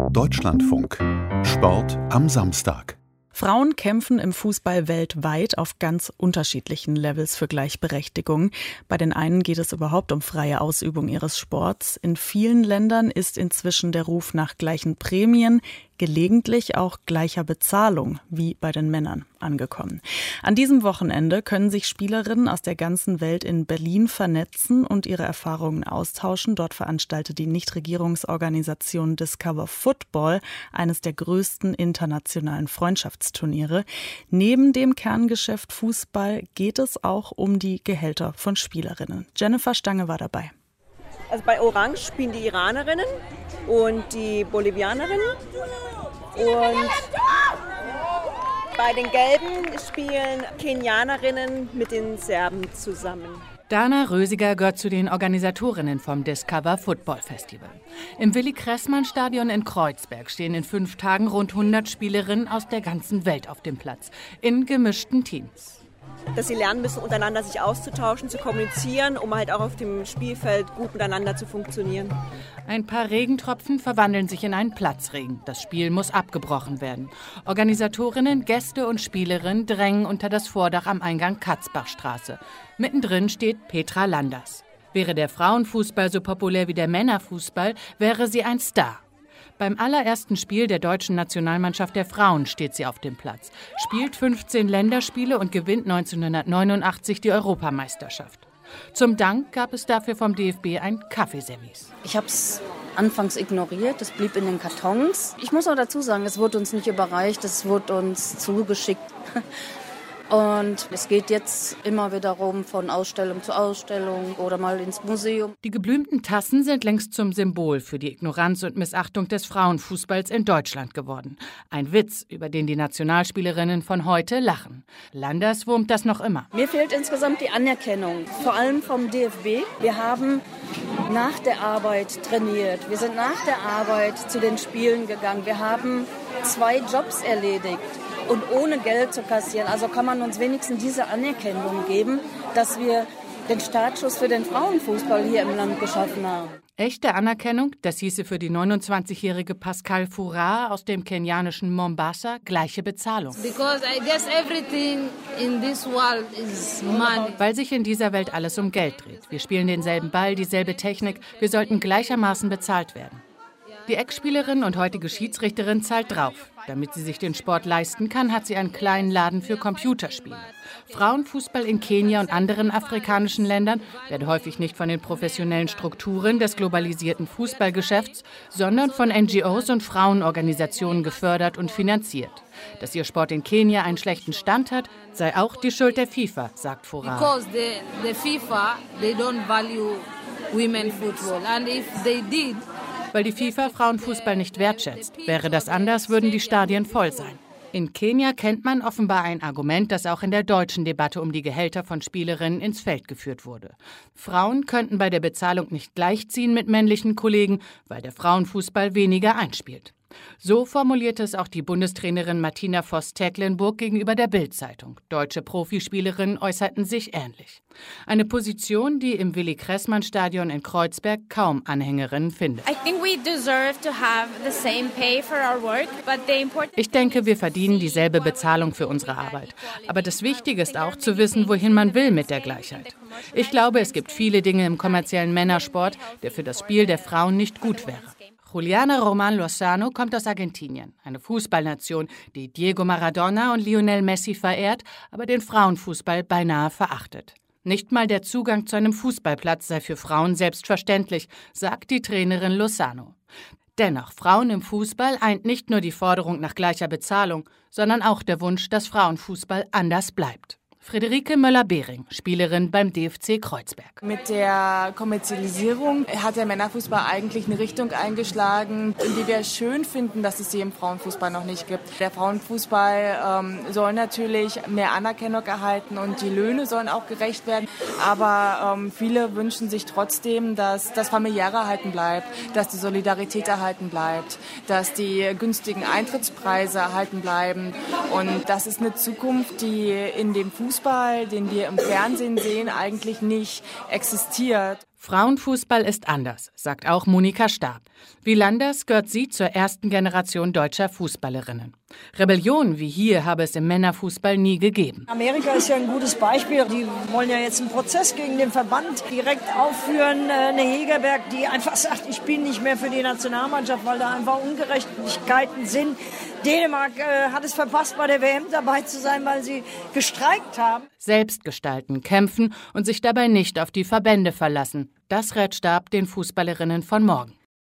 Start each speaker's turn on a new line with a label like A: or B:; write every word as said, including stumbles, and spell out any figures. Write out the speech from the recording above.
A: Deutschlandfunk. Sport am Samstag.
B: Frauen kämpfen im Fußball weltweit auf ganz unterschiedlichen Levels für Gleichberechtigung. Bei den einen geht es überhaupt um freie Ausübung ihres Sports. In vielen Ländern ist inzwischen der Ruf nach gleichen Prämien, gelegentlich auch gleicher Bezahlung, wie bei den Männern, angekommen. An diesem Wochenende können sich Spielerinnen aus der ganzen Welt in Berlin vernetzen und ihre Erfahrungen austauschen. Dort veranstaltet die Nichtregierungsorganisation Discover Football eines der größten internationalen Freundschaftsturniere. Neben dem Kerngeschäft Fußball geht es auch um die Gehälter von Spielerinnen. Jennifer Stange war dabei.
C: Also bei Orange spielen die Iranerinnen und die Bolivianerinnen und bei den Gelben spielen Kenianerinnen mit den Serben zusammen.
D: Dana Rösiger gehört zu den Organisatorinnen vom Discover Football Festival. Im Willi-Kressmann-Stadion in Kreuzberg stehen in fünf Tagen rund hundert Spielerinnen aus der ganzen Welt auf dem Platz, in gemischten Teams.
C: Dass sie lernen müssen, untereinander sich auszutauschen, zu kommunizieren, um halt auch auf dem Spielfeld gut miteinander zu funktionieren.
D: Ein paar Regentropfen verwandeln sich in einen Platzregen. Das Spiel muss abgebrochen werden. Organisatorinnen, Gäste und Spielerinnen drängen unter das Vordach am Eingang Katzbachstraße. Mittendrin steht Petra Landers. Wäre der Frauenfußball so populär wie der Männerfußball, wäre sie ein Star. Beim allerersten Spiel der deutschen Nationalmannschaft der Frauen steht sie auf dem Platz, spielt fünfzehn Länderspiele und gewinnt neunzehnhundertneunundachtzig die Europameisterschaft. Zum Dank gab es dafür vom D F B ein Kaffeeservice.
E: Ich habe es anfangs ignoriert, es blieb in den Kartons. Ich muss auch dazu sagen, es wurde uns nicht überreicht, es wurde uns zugeschickt. Und es geht jetzt immer wieder rum von Ausstellung zu Ausstellung oder mal ins Museum.
D: Die geblümten Tassen sind längst zum Symbol für die Ignoranz und Missachtung des Frauenfußballs in Deutschland geworden. Ein Witz, über den die Nationalspielerinnen von heute lachen. Landers wurmt das noch immer.
E: Mir fehlt insgesamt die Anerkennung, vor allem vom D F B. Wir haben nach der Arbeit trainiert. Wir sind nach der Arbeit zu den Spielen gegangen. Wir haben zwei Jobs erledigt. Und ohne Geld zu kassieren. Also kann man uns wenigstens diese Anerkennung geben, dass wir den Startschuss für den Frauenfußball hier im Land geschaffen haben.
D: Echte Anerkennung, das hieße für die neunundzwanzigjährige Pascal Furrer aus dem kenianischen Mombasa gleiche Bezahlung.
F: Because I guess everything in this world is money.
D: Weil sich in dieser Welt alles um Geld dreht. Wir spielen denselben Ball, dieselbe Technik. Wir sollten gleichermaßen bezahlt werden. Die Ex-Spielerin und heutige Schiedsrichterin zahlt drauf. Damit sie sich den Sport leisten kann, hat sie einen kleinen Laden für Computerspiele. Frauenfußball in Kenia und anderen afrikanischen Ländern werde häufig nicht von den professionellen Strukturen des globalisierten Fußballgeschäfts, sondern von N G Os und Frauenorganisationen gefördert und finanziert. Dass ihr Sport in Kenia einen schlechten Stand hat, sei auch die Schuld der FIFA, sagt Furrer.
F: Because the, the FIFA, they don't value women football. And if they did,
D: weil die FIFA Frauenfußball nicht wertschätzt. Wäre das anders, würden die Stadien voll sein. In Kenia kennt man offenbar ein Argument, das auch in der deutschen Debatte um die Gehälter von Spielerinnen ins Feld geführt wurde. Frauen könnten bei der Bezahlung nicht gleichziehen mit männlichen Kollegen, weil der Frauenfußball weniger einspielt. So formulierte es auch die Bundestrainerin Martina Voss-Tecklenburg gegenüber der Bild-Zeitung. Deutsche Profispielerinnen äußerten sich ähnlich. Eine Position, die im Willi-Kressmann-Stadion in Kreuzberg kaum Anhängerinnen findet. Ich denke, wir verdienen dieselbe Bezahlung für unsere Arbeit. Aber das Wichtige ist auch zu wissen, wohin man will mit der Gleichheit. Ich glaube, es gibt viele Dinge im kommerziellen Männersport, der für das Spiel der Frauen nicht gut wäre. Juliana Román Lozano kommt aus Argentinien, eine Fußballnation, die Diego Maradona und Lionel Messi verehrt, aber den Frauenfußball beinahe verachtet. Nicht mal der Zugang zu einem Fußballplatz sei für Frauen selbstverständlich, sagt die Trainerin Lozano. Dennoch, Frauen im Fußball eint nicht nur die Forderung nach gleicher Bezahlung, sondern auch der Wunsch, dass Frauenfußball anders bleibt. Friederike Möller-Behring, Spielerin beim D F C Kreuzberg.
G: Mit der Kommerzialisierung hat der Männerfußball eigentlich eine Richtung eingeschlagen, die wir schön finden, dass es sie im Frauenfußball noch nicht gibt. Der Frauenfußball ähm, soll natürlich mehr Anerkennung erhalten und die Löhne sollen auch gerecht werden. Aber ähm, viele wünschen sich trotzdem, dass das Familiäre erhalten bleibt, dass die Solidarität erhalten bleibt, dass die günstigen Eintrittspreise erhalten bleiben. Und das ist eine Zukunft, die in dem Fußball Fußball, den wir im Fernsehen sehen, eigentlich nicht existiert.
D: Frauenfußball ist anders, sagt auch Monika Stab. Wie Landers gehört sie zur ersten Generation deutscher Fußballerinnen. Rebellion wie hier habe es im Männerfußball nie gegeben.
H: Amerika ist ja ein gutes Beispiel. Die wollen ja jetzt einen Prozess gegen den Verband direkt aufführen. Eine Hegerberg, die einfach sagt, ich bin nicht mehr für die Nationalmannschaft, weil da einfach Ungerechtigkeiten sind. Dänemark äh, hat es verpasst, bei der W M dabei zu sein, weil sie gestreikt haben.
D: Selbst gestalten, kämpfen und sich dabei nicht auf die Verbände verlassen. Das rät Stab den Fußballerinnen von morgen.